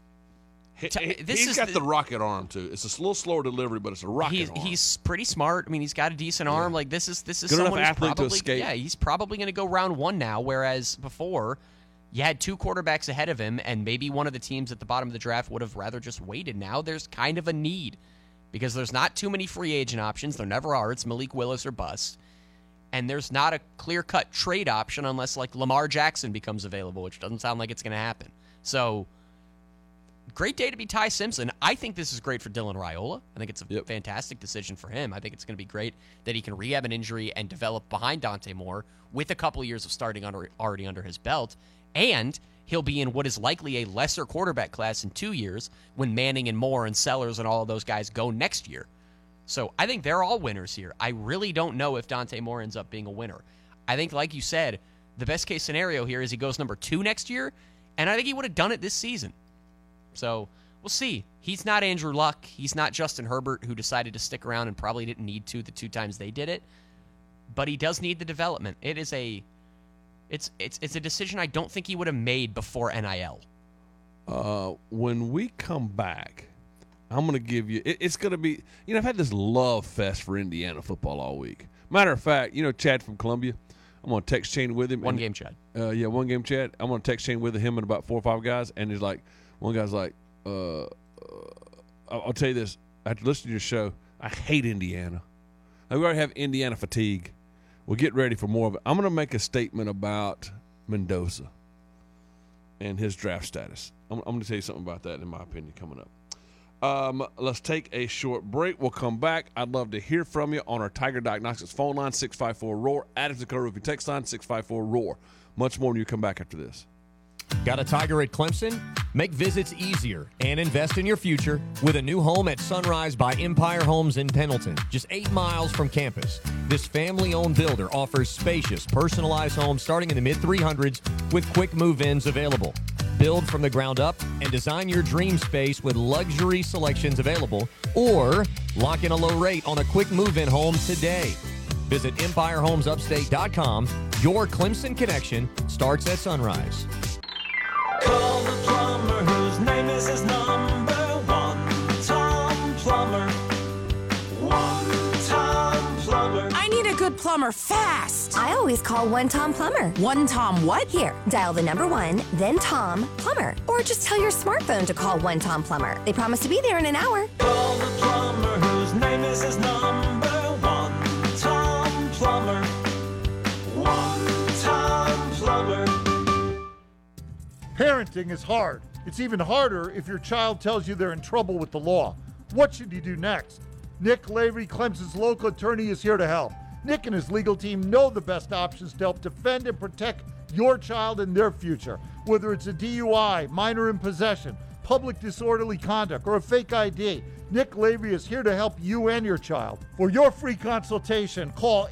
he's got the rocket arm too. It's a little slower delivery, but it's a rocket arm. He's pretty smart. I mean, he's got a decent arm. Like this is good someone enough who's athlete probably to escape. Yeah, he's probably going to go round 1 now. Whereas before, you had 2 quarterbacks ahead of him, and maybe one of the teams at the bottom of the draft would have rather just waited. Now there's kind of a need because there's not too many free agent options. There never are. It's Malik Willis or bust. And there's not a clear-cut trade option unless like Lamar Jackson becomes available, which doesn't sound like it's going to happen. So, great day to be Ty Simpson. I think this is great for Dylan Raiola. I think it's a fantastic decision for him. I think it's going to be great that he can rehab an injury and develop behind Dante Moore with a couple of years of starting already under his belt. And he'll be in what is likely a lesser quarterback class in 2 years when Manning and Moore and Sellers and all of those guys go next year. So I think they're all winners here. I really don't know if Dante Moore ends up being a winner. I think, like you said, the best case scenario here is he goes number 2 next year, and I think he would have done it this season. So we'll see. He's not Andrew Luck. He's not Justin Herbert, who decided to stick around and probably didn't need to the 2 times they did it. But he does need the development. It's a decision I don't think he would have made before NIL. When we come back, I'm going to give you – it's going to be – I've had this love fest for Indiana football all week. Matter of fact, Chad from Columbia, I'm going to text chain with him. One game Chad. One game Chad. I'm going to text chain with him and about 4 or 5 guys, and he's like – one guy's like, I'll tell you this. After listening to your show, I hate Indiana. We already have Indiana fatigue. We'll get ready for more of it. I'm going to make a statement about Mendoza and his draft status. I'm going to tell you something about that, in my opinion, coming up. Let's take a short break. We'll come back. I'd love to hear from you on our Tiger Diagnostics phone line, 654-ROAR. Adams Dakota Roofing text line, 654-ROAR. Much more when you come back after this. Got a Tiger at Clemson? Make visits easier and invest in your future with a new home at Sunrise by Empire Homes in Pendleton, just 8 miles from campus. This family-owned builder offers spacious, personalized homes starting in the mid-300s with quick move-ins available. Build from the ground up and design your dream space with luxury selections available, or lock in a low rate on a quick move-in home today. Visit EmpireHomesUpstate.com. Your Clemson connection starts at Sunrise. Call the plumber whose name is his number 1. Tom Plumber. 1 Tom Plumber. I need a good plumber fast. I always call 1 Tom Plumber. 1 Tom what? Here, dial the number 1, then Tom Plumber. Or just tell your smartphone to call 1 Tom Plumber. They promise to be there in an hour. Call the plumber whose name is his number 1. Tom Plumber. 1 Tom Plumber. Parenting is hard. It's even harder if your child tells you they're in trouble with the law. What should you do next? Nick Lavery, Clemson's local attorney, is here to help. Nick and his legal team know the best options to help defend and protect your child and their future. Whether it's a DUI, minor in possession, public disorderly conduct, or a fake ID, Nick Lavery is here to help you and your child. For your free consultation, call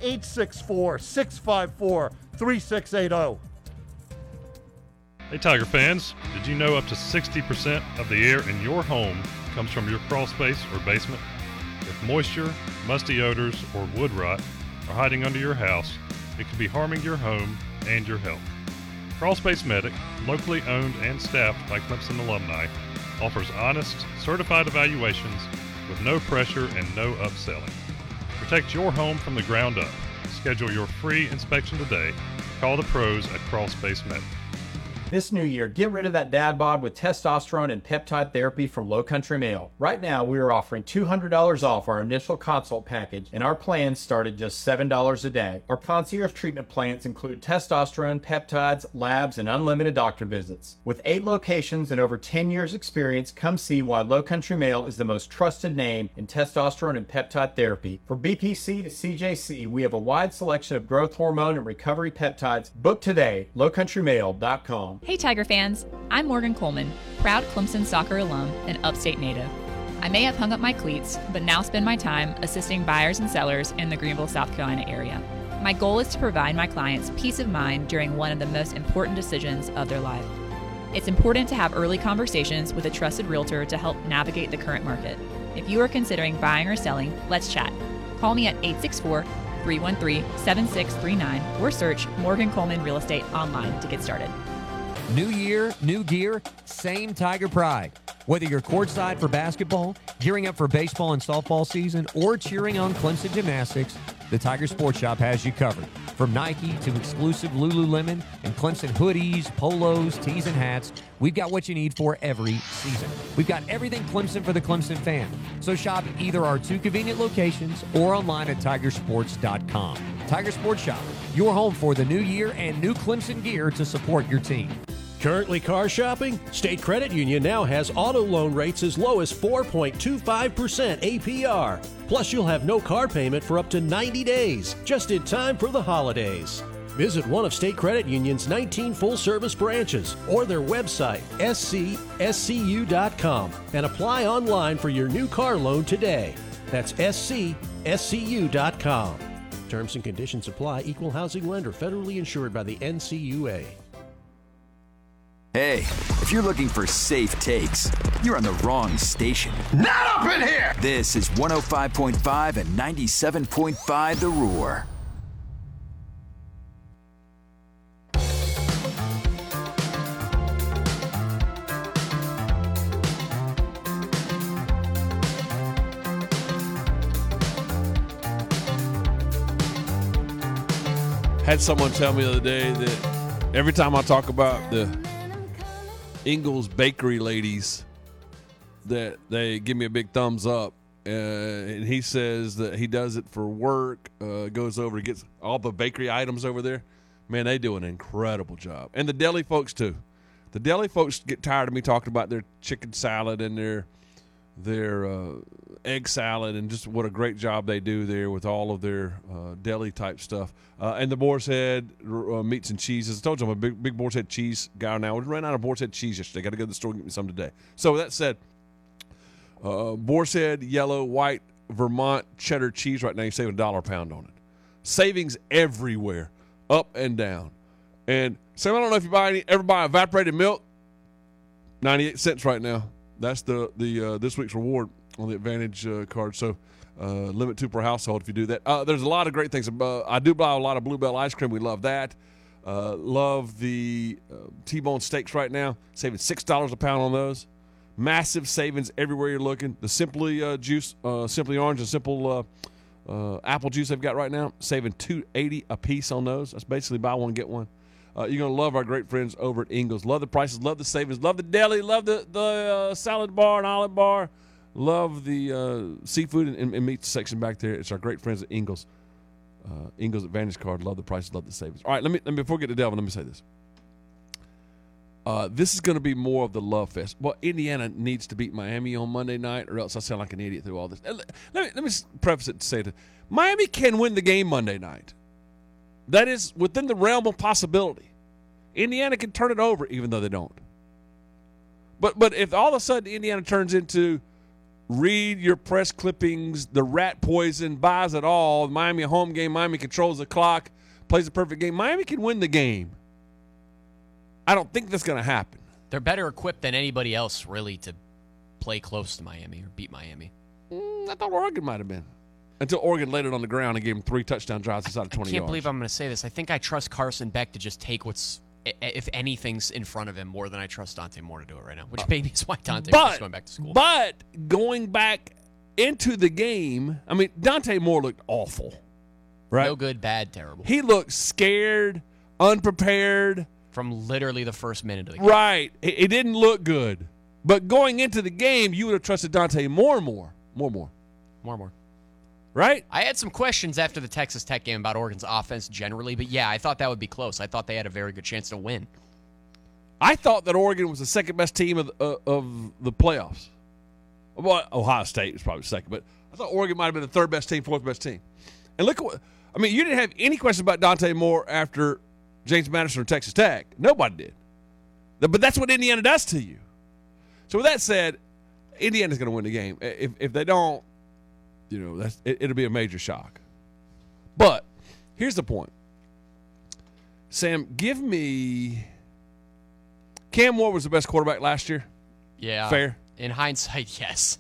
864-654-3680. Hey Tiger fans, did you know up to 60% of the air in your home comes from your crawl space or basement? If moisture, musty odors, or wood rot are hiding under your house, it could be harming your home and your health. Crawl Space Medic, locally owned and staffed by Clemson alumni, offers honest, certified evaluations with no pressure and no upselling. Protect your home from the ground up. Schedule your free inspection today. Call the pros at Crawlspace Med. This new year, get rid of that dad bod with testosterone and peptide therapy from Low Country Male. Right now, we are offering $200 off our initial consult package, and our plans start at just $7 a day. Our concierge treatment plans include testosterone, peptides, labs, and unlimited doctor visits. With 8 locations and over 10 years experience, come see why Low Country Male is the most trusted name in testosterone and peptide therapy. From BPC to CJC, we have a wide selection of growth hormone and recovery peptides. Book today, lowcountrymale.com. Hey Tiger fans, I'm Morgan Coleman, proud Clemson soccer alum and upstate native. I may have hung up my cleats, but now spend my time assisting buyers and sellers in the Greenville, South Carolina area. My goal is to provide my clients peace of mind during one of the most important decisions of their life. It's important to have early conversations with a trusted realtor to help navigate the current market. If you are considering buying or selling, let's chat. Call me at 864-313-7639 or search Morgan Coleman Real Estate online to get started. New year, new gear, same Tiger pride. Whether you're courtside for basketball, gearing up for baseball and softball season, or cheering on Clemson gymnastics, the Tiger Sports Shop has you covered. From Nike to exclusive Lululemon and Clemson hoodies, polos, tees, and hats, we've got what you need for every season. We've got everything Clemson for the Clemson fan. So shop at either our 2 convenient locations or online at tigersports.com. Tiger Sports Shop, your home for the new year and new Clemson gear to support your team. Currently car shopping? State Credit Union now has auto loan rates as low as 4.25% APR. Plus, you'll have no car payment for up to 90 days, just in time for the holidays. Visit one of State Credit Union's 19 full-service branches or their website, scscu.com, and apply online for your new car loan today. That's scscu.com. Terms and conditions apply. Equal housing lender. Federally insured by the NCUA. Hey, if you're looking for safe takes, you're on the wrong station. Not up in here! This is 105.5 and 97.5 The Roar. Had someone tell me the other day that every time I talk about the Ingles Bakery ladies, that they give me a big thumbs up, and he says that he does it for work, goes over, gets all the bakery items over there. Man, they do an incredible job. And the deli folks too. The deli folks get tired of me talking about their chicken salad and their egg salad and just what a great job they do there with all of their deli type stuff. And the Boar's Head meats and cheeses. I told you I'm a big Boar's Head cheese guy now. We ran out of Boar's Head cheese yesterday. Got to go to the store and get me some today. So with that said, Boar's Head, yellow, white, Vermont cheddar cheese right now, you're saving $1 a pound on it. Savings everywhere, up and down. And Sam, I don't know if you ever buy evaporated milk, 98 cents right now. That's the this week's reward on the Advantage card. So limit 2 per household if you do that. There's a lot of great things. I do buy a lot of Bluebell ice cream. We love that. Love the T-bone steaks right now. Saving $6 a pound on those. Massive savings everywhere you're looking. The Simply juice, Simply Orange and Simple apple juice they've got right now, saving $2.80 a piece on those. That's basically buy one, get one. You're going to love our great friends over at Ingles. Love the prices, love the savings, love the deli, love the salad bar and olive bar. Love the seafood and meat section back there. It's our great friends at Ingles. Ingles Advantage card. Love the prices, love the savings. All right, let me before we get to Delvin, let me say this. This is going to be more of the love fest. Well, Indiana needs to beat Miami on Monday night, or else I sound like an idiot through all this. Let me preface it to say that Miami can win the game Monday night. That is within the realm of possibility. Indiana can turn it over, even though they don't. But if all of a sudden Indiana turns into read your press clippings, the rat poison, buys it all, Miami a home game, Miami controls the clock, plays a perfect game, Miami can win the game. I don't think that's going to happen. They're better equipped than anybody else, really, to play close to Miami or beat Miami. I thought Oregon might have been. Until Oregon laid it on the ground and gave him 3 touchdown drives inside of 20 yards. I can't believe I'm going to say this. I think I trust Carson Beck to just take what's, if anything's in front of him, more than I trust Dante Moore to do it right now, which maybe is why Dante was going back to school. But going back into the game, I mean, Dante Moore looked awful. Right? No good, bad, terrible. He looked scared, unprepared. From literally the first minute of the game. Right. It didn't look good. But going into the game, you would have trusted Dante more and more. More. Right? I had some questions after the Texas Tech game about Oregon's offense generally, but yeah, I thought that would be close. I thought they had a very good chance to win. I thought that Oregon was the second-best team of the playoffs. Well, Ohio State was probably second, but I thought Oregon might have been the third-best team, fourth-best team. And look at what – I mean, you didn't have any question about Dante Moore after James Madison or Texas Tech. Nobody did. But that's what Indiana does to you. So with that said, Indiana's going to win the game. If they don't, it'll be a major shock. But here's the point. Sam, give me – Cam Moore was the best quarterback last year? Yeah. Fair? In hindsight, yes.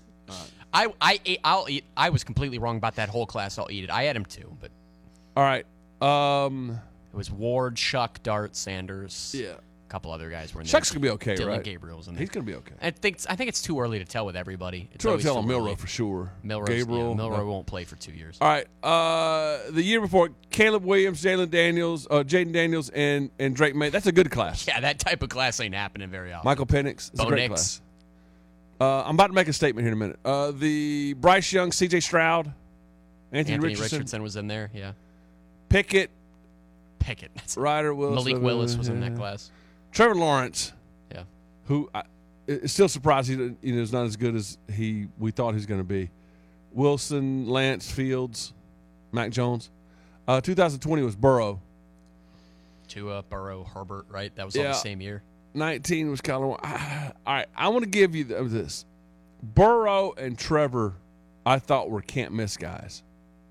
I was completely wrong about that whole class. I'll eat it. I had him too, but all right. It was Ward, Shuck, Dart, Sanders. Yeah. A couple other guys were in there. Shuck's gonna be okay, Dylan right? Gabriel's in there. He's gonna be okay. I think it's too early to tell with everybody. It's Too early to always tell on early. Milroe for sure. Milroe Gabriel won't play for 2 years. All right. The year before, Caleb Williams, Jaden Daniels, and Drake May. That's a good class. Yeah, that type of class ain't happening very often. Michael Penix. It's a great class. I'm about to make a statement here in a minute. The Bryce Young, C.J. Stroud, Anthony Richardson was in there. Yeah. Pickett. Ryder Willis. Malik Willis was in that class. Trevor Lawrence. Yeah. Who is still surprised he's not as good as we thought he was going to be. Wilson, Lance, Fields, Mac Jones. 2020 was Burrow. Tua, Burrow, Herbert, right? That was all the same year. 19 was Kyler. All right, I want to give you this. Burrow and Trevor, I thought were can't-miss guys.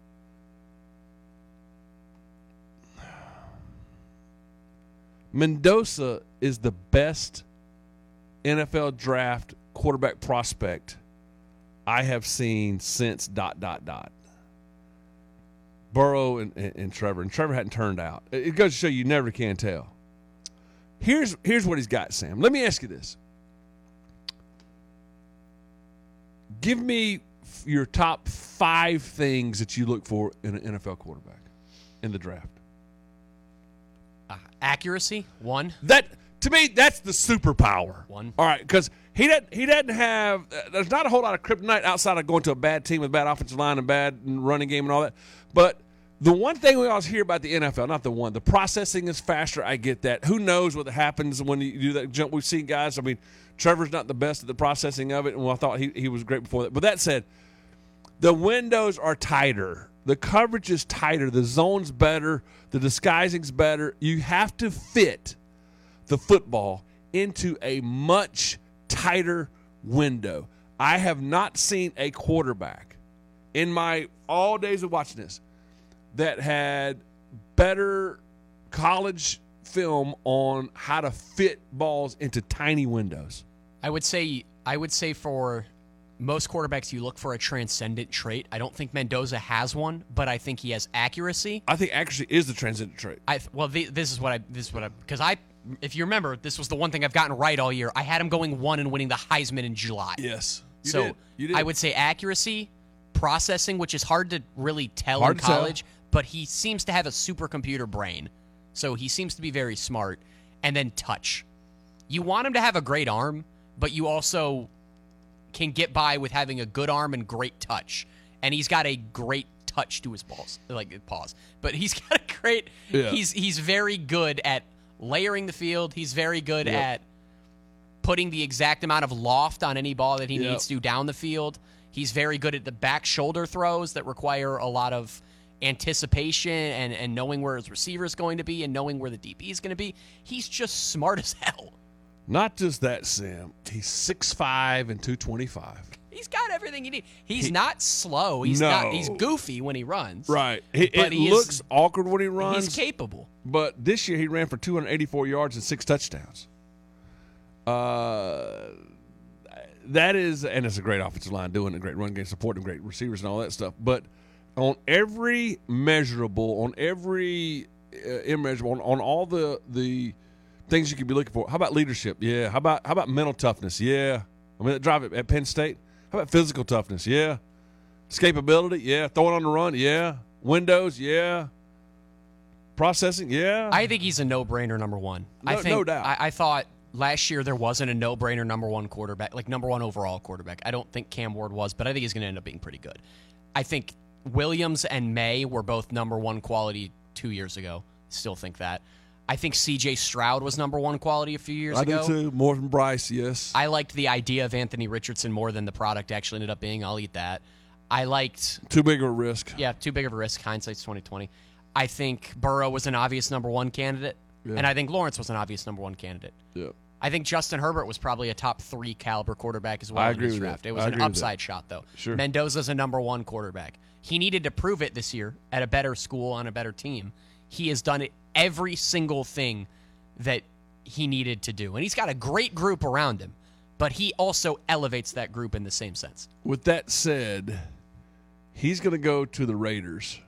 Mendoza is the best NFL draft quarterback prospect I have seen since ... Burrow and Trevor. And Trevor hadn't turned out. It goes to show you never can tell. Here's what he's got, Sam. Let me ask you this. Give me your top 5 things that you look for in an NFL quarterback in the draft. Accuracy, 1. That to me, that's the superpower. 1. All right, because he doesn't have. There's not a whole lot of kryptonite outside of going to a bad team with bad offensive line and bad running game and all that. But the one thing we always hear about the NFL, not the one, the processing is faster. I get that. Who knows what happens when you do that jump? We've seen guys. I mean, Trevor's not the best at the processing of it, and I thought he was great before that. But that said, the windows are tighter. The coverage is tighter. The zone's better. The disguising's better. You have to fit the football into a much tighter window. I have not seen a quarterback in my all days of watching this that had better college film on how to fit balls into tiny windows. I would say for most quarterbacks, you look for a transcendent trait. I don't think Mendoza has one, but I think he has accuracy. I think accuracy is the transcendent trait. Because if you remember, this was the one thing I've gotten right all year. I had him going 1 and winning the Heisman in July. Yes. You did. I would say accuracy, processing, which is hard to really tell in college, but he seems to have a supercomputer brain. So he seems to be very smart. And then touch. You want him to have a great arm, but you also can get by with having a good arm and great touch. And he's got a great touch to his balls. But he's got a great he's very good at layering the field. He's very good at putting the exact amount of loft on any ball that he needs to down the field. He's very good at the back shoulder throws that require a lot of anticipation and knowing where his receiver is going to be and knowing where the DB is going to be. He's just smart as hell. Not just that, Sam. He's 6'5" and 225. He's got everything you need. He's not slow. He's goofy when he runs. Right. It looks awkward when he runs. He's capable. But this year he ran for 284 yards and 6 touchdowns. That is, and it's a great offensive line doing a great run game, supporting great receivers and all that stuff. But on every measurable, on every immeasurable, on all the things you could be looking for. How about leadership? Yeah. How about mental toughness? Yeah. I mean, that drive at Penn State. How about physical toughness? Yeah. Escapability? Yeah. Throwing on the run? Yeah. Windows, yeah. Processing, yeah. I think he's a no-brainer number one. No doubt. I thought last year there wasn't a no-brainer number one quarterback, like number one overall quarterback. I don't think Cam Ward was, but I think he's going to end up being pretty good. I think Williams and May were both number one quality 2 years ago. Still think that. I think C.J. Stroud was number one quality a few years ago. I do too. More than Bryce, yes. I liked the idea of Anthony Richardson more than the product actually ended up being. I'll eat that. I liked... Too big of a risk. Yeah, too big of a risk. Hindsight's 2020. I think Burrow was an obvious number one candidate, and I think Lawrence was an obvious number one candidate. Yeah. I think Justin Herbert was probably a top 3 caliber quarterback as well in this draft. It was an upside shot, though. Sure. Mendoza's a number one quarterback. He needed to prove it this year at a better school on a better team. He has done every single thing that he needed to do. And he's got a great group around him, but he also elevates that group in the same sense. With that said, he's going to go to the Raiders,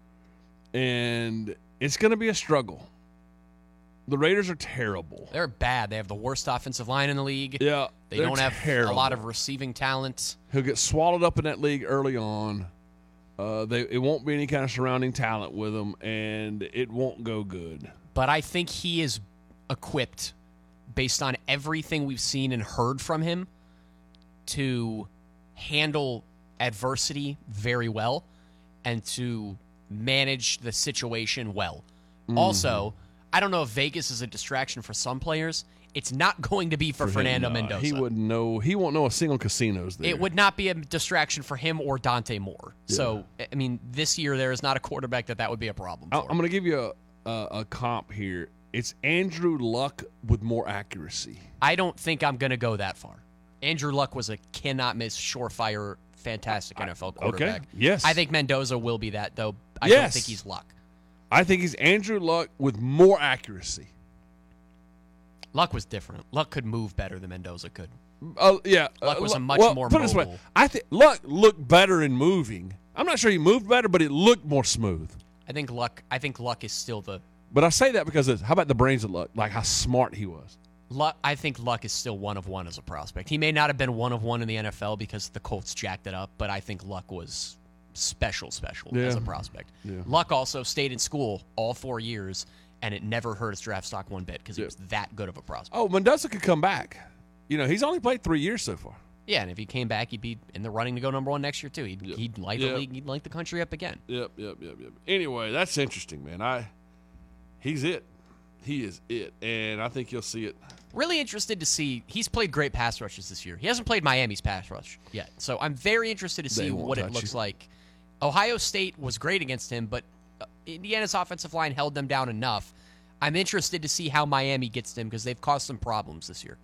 and it's going to be a struggle. The Raiders are terrible. They're bad. They have the worst offensive line in the league. Yeah, They don't have a lot of receiving talent. He'll get swallowed up in that league early on. It won't be any kind of surrounding talent with him, and it won't go good. But I think he is equipped, based on everything we've seen and heard from him, to handle adversity very well and to manage the situation well. Mm-hmm. Also, I don't know if Vegas is a distraction for some players. It's not going to be for Fernando Mendoza. He wouldn't know. He won't know a single casino's there. It would not be a distraction for him or Dante Moore. Yeah. So, I mean, this year there is not a quarterback that would be a problem for. I'm going to give you a comp here. It's Andrew Luck with more accuracy. I don't think I'm going to go that far. Andrew Luck was a cannot-miss, surefire, fantastic NFL quarterback. Okay, yes. I think Mendoza will be that, though. I don't think he's Luck. I think he's Andrew Luck with more accuracy. Luck was different. Luck could move better than Mendoza could. Yeah. Luck was a much more put it this way. mobile. I think Luck looked better in moving. I'm not sure he moved better, but it looked more smooth. I think Luck is still the... But I say that because how about the brains of Luck? Like how smart he was. I think Luck is still one of one as a prospect. He may not have been one of one in the NFL because the Colts jacked it up, but I think Luck was special as a prospect. Yeah. Luck also stayed in school all 4 years, and it never hurt his draft stock one bit because he was that good of a prospect. Oh, Mendoza could come back. He's only played 3 years so far. Yeah, and if he came back, he'd be in the running to go number one next year, too. He'd light the league. He'd light the country up again. Yep. Anyway, that's interesting, man. He's it. He is it, and I think you'll see it. Really interested to see. He's played great pass rushes this year. He hasn't played Miami's pass rush yet, so I'm very interested to see what it looks like. Ohio State was great against him, but Indiana's offensive line held them down enough. I'm interested to see how Miami gets them because they've caused some problems this year.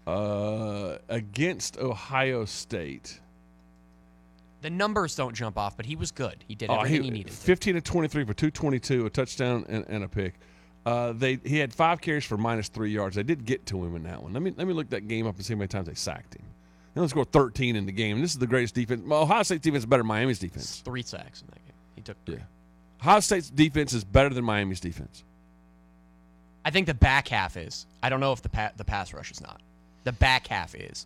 Against Ohio State. The numbers don't jump off, but he was good. He did everything he needed to. 15 to 23 for 222, a touchdown and a pick. He had 5 carries for -3 yards. They did get to him in that one. Let me look that game up and see how many times they sacked him. They only scored 13 in the game. And this is the greatest defense. Well, Ohio State's defense is better than Miami's defense. 3 sacks in that game. He took 3. Yeah. Ohio State's defense is better than Miami's defense. I think the back half is. I don't know if the pass rush is not. The back half is.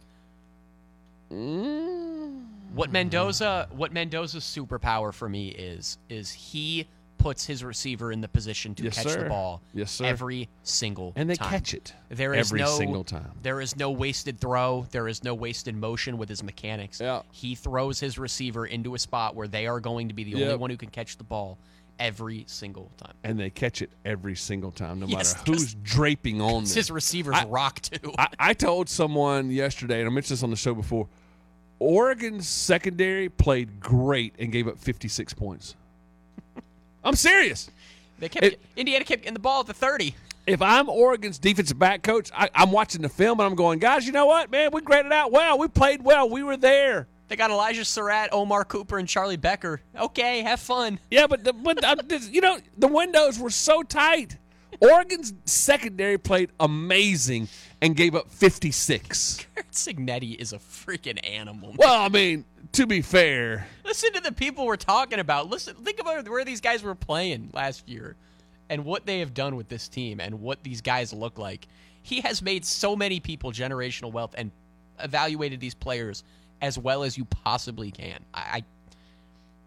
What Mendoza's superpower for me is he puts his receiver in the position to catch the ball every single time. And they catch it single time. There is no wasted throw. There is no wasted motion with his mechanics. Yeah. He throws his receiver into a spot where they are going to be the only one who can catch the ball every single time. And they catch it every single time, no matter who's draping on them. His receivers rock, too. I told someone yesterday, and I mentioned this on the show before, Oregon's secondary played great and gave up 56 points. I'm serious. Indiana kept getting the ball at the 30. If I'm Oregon's defensive back coach, I'm watching the film and I'm going, guys, you know what, man? We graded out well. We played well. We were there. They got Elijah Surratt, Omar Cooper, and Charlie Becker. Okay, have fun. Yeah, but the windows were so tight. Oregon's secondary played amazing and gave up 56. Garrett Signetti is a freaking animal, man. Well, I mean, to be fair. Listen to the people we're talking about. Think about where these guys were playing last year and what they have done with this team and what these guys look like. He has made so many people generational wealth and evaluated these players as well as you possibly can.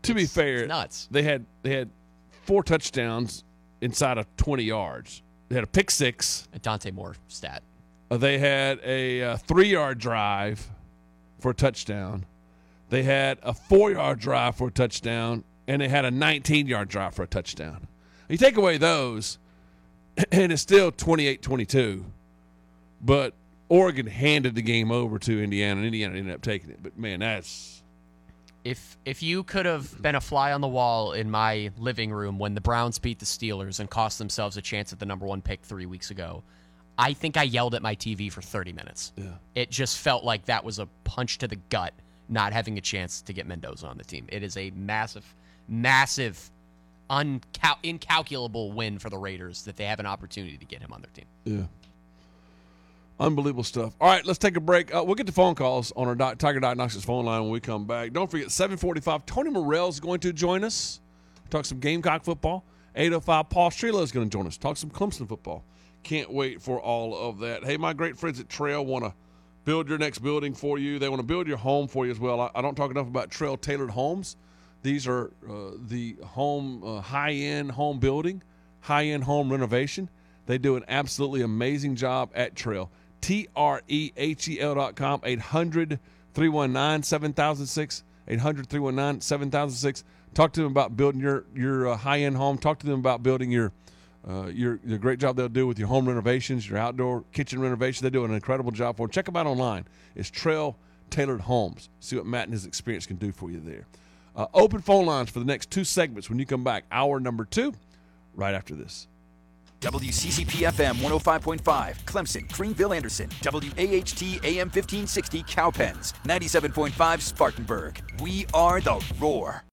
To be fair, it's nuts. They had 4 touchdowns inside of 20 yards. They had a pick 6. A Dante Moore stat. They had a 3-yard drive for a touchdown. They had a 4-yard drive for a touchdown, and they had a 19-yard drive for a touchdown. You take away those, and it's still 28-22. But Oregon handed the game over to Indiana, and Indiana ended up taking it. But, man, that's... If you could have been a fly on the wall in my living room when the Browns beat the Steelers and cost themselves a chance at the number 1 pick 3 weeks ago, I think I yelled at my TV for 30 minutes. Yeah. It just felt like that was a punch to the gut, not having a chance to get Mendoza on the team. It is a massive, massive, incalculable win for the Raiders that they have an opportunity to get him on their team. Yeah. Unbelievable stuff. All right, let's take a break. We'll get to phone calls on our Tiger Diagnostics phone line when we come back. Don't forget, 7:45, Tony Morrell is going to join us. Talk some Gamecock football. 8:05, Paul Strelo is going to join us. Talk some Clemson football. Can't wait for all of that. Hey, my great friends at Trail want to build your next building for you. They want to build your home for you as well. I don't talk enough about Trail Tailored Homes. These are the home high-end home building, high-end home renovation. They do an absolutely amazing job at Trail. TREHEL.com, 800-319-7006, 800-319-7006. Talk to them about building your high-end home. Talk to them about building your great job they'll do with your home renovations, your outdoor kitchen renovation. They do an incredible job for them. Check them out online. It's Trail Tailored Homes. See what Matt and his experience can do for you there. Open phone lines for the next 2 segments when you come back. Hour number 2, right after this. WCCP-FM 105.5, Clemson, Greenville, Anderson. WAHT AM 1560, Cowpens. 97.5, Spartanburg. We are the Roar.